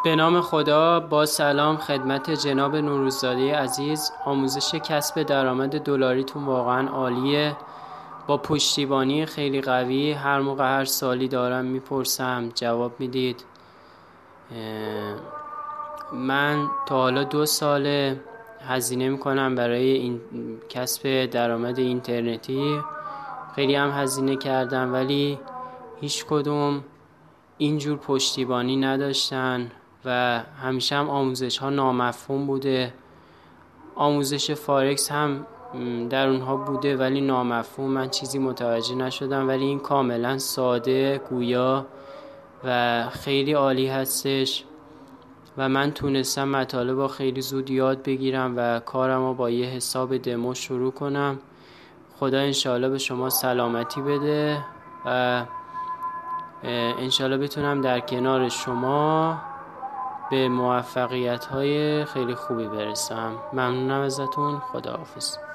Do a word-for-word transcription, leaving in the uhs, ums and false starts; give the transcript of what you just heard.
به نام خدا. با سلام خدمت جناب نوروززاده عزیز. آموزش کسب درآمد دلاریتون واقعا عالیه، با پشتیبانی خیلی قوی. هر موقع هر سالی دارم میپرسم جواب میدید. من تا حالا دو سال هزینه میکنم برای این کسب درآمد اینترنتی. خیلی هم هزینه کردم ولی هیچ کدوم اینجور پشتیبانی نداشتن و همیشه هم آموزش ها نامفهوم بوده. آموزش فارکس هم در اونها بوده ولی نامفهوم، من چیزی متوجه نشدم. ولی این کاملا ساده، گویا و خیلی عالی هستش و من تونستم مطالب رو خیلی زود یاد بگیرم و کارم رو با یه حساب دمو شروع کنم. خدا انشاءالله به شما سلامتی بده و انشاءالله بتونم در کنار شما به موفقیت های خیلی خوبی برسم. ممنونم ازتون. خداحافظ.